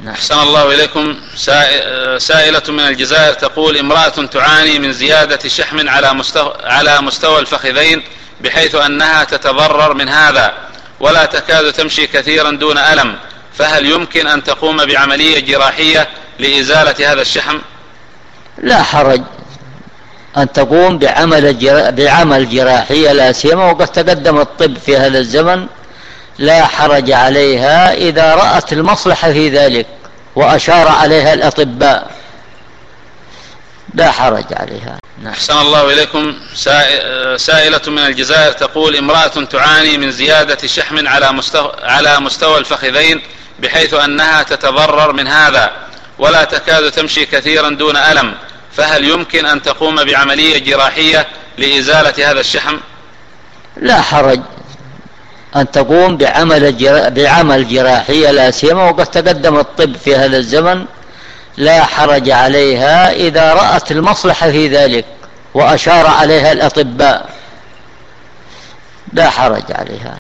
أحسن الله إليكم. سائلة من الجزائر تقول: امرأة تعاني من زيادة شحم على مستوى الفخذين بحيث أنها تتضرر من هذا ولا تكاد تمشي كثيرا دون ألم، فهل يمكن أن تقوم بعملية جراحية لإزالة هذا الشحم؟ لا حرج أن تقوم بعمل جراحي، لا سيما وقد تقدم الطب في هذا الزمن، لا حرج عليها إذا رأت المصلحة في ذلك وأشار عليها الأطباء، لا حرج عليها. أحسن الله إليكم. سائلة من الجزائر تقول: امرأة تعاني من زيادة شحم على مستوى الفخذين بحيث أنها تتضرر من هذا ولا تكاد تمشي كثيرا دون ألم، فهل يمكن أن تقوم بعملية جراحية لإزالة هذا الشحم؟ لا حرج أن تقوم بعمل جراحي، لا سيما وقد تقدم الطب في هذا الزمن، لا حرج عليها إذا رأت المصلحة في ذلك وأشار عليها الأطباء، لا حرج عليها.